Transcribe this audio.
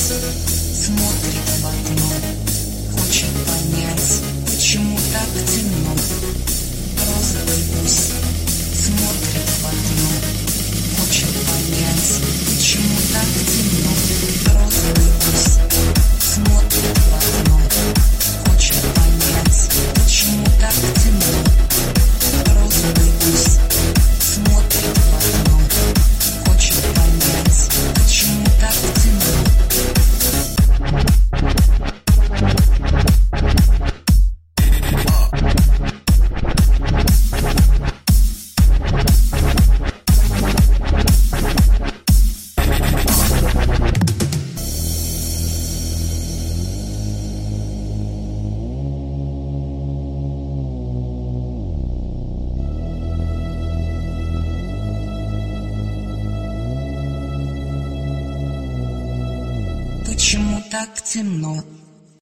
смотрит в окно, хочет понять, почему так темно. Розовый гусь смотрит в окно, хочет понять, почему так темно. Розовый гусь смотрит в окно, хочет понять, почему так темно. Розовый гусь смотрит в окно, хочет понять, почему так темно. Почему так темно?